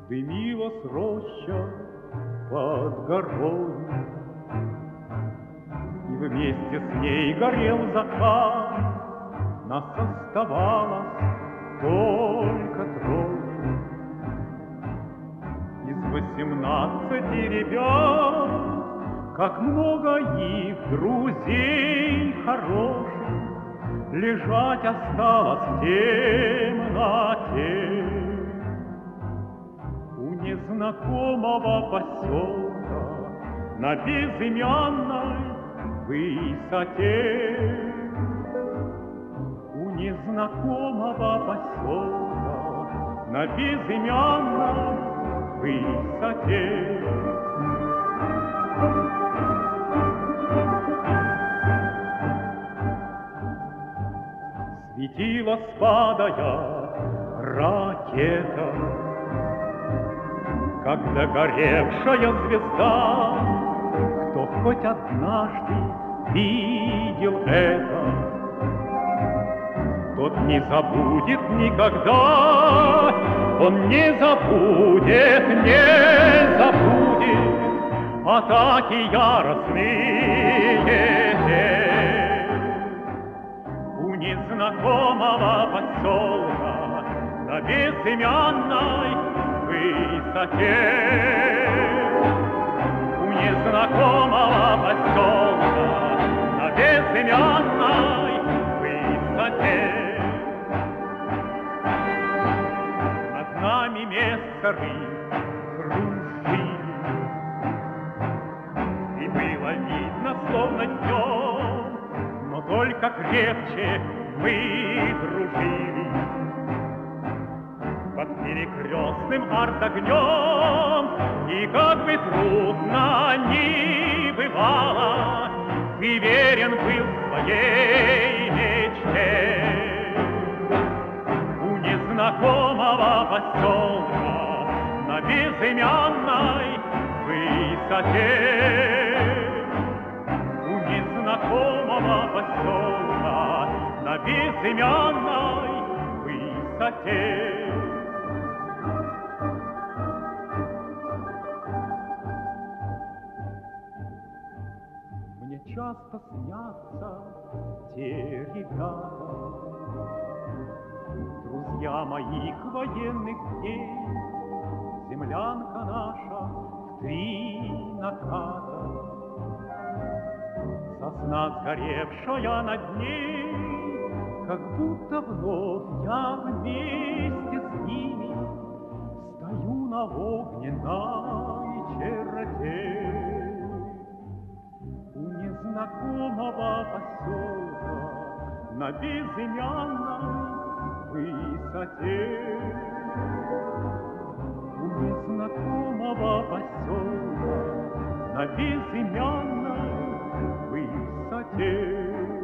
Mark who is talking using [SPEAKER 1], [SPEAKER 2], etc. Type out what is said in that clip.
[SPEAKER 1] Дымилась роща под горой, и вместе с ней горел закат. Нас оставалось только трое. Из 18 ребят, как много их друзей хороших, лежать осталось в темноте у незнакомого поселка на безымянной высоте. У незнакомого поселка на безымянной высоте. Светила, падая, ракета, как догоревшая звезда. Кто хоть однажды видел это, тот не забудет никогда. Он не забудет атаки яростные у незнакомого поселка на безымянной высоте. У незнакомого поселка на безымянной высоте. Над нами мессеры кружили, и было видно, словно днем, но только крепче мы дружили. Под перекрестным артогнем, и как бы трудно ни бывало, ты верен был своей мечте. У незнакомого поселка на безымянной высоте. У незнакомого поселка на безымянной высоте. Мне часто снятся те ребята, друзья моих военных дней. Землянка наша в 3 наката, сосна сгоревшая над ней, как будто вновь я вместе с ними стою на огненной черте. У незнакомого поселка на безымянной высоте. У незнакомого поселка на безымянной высоте.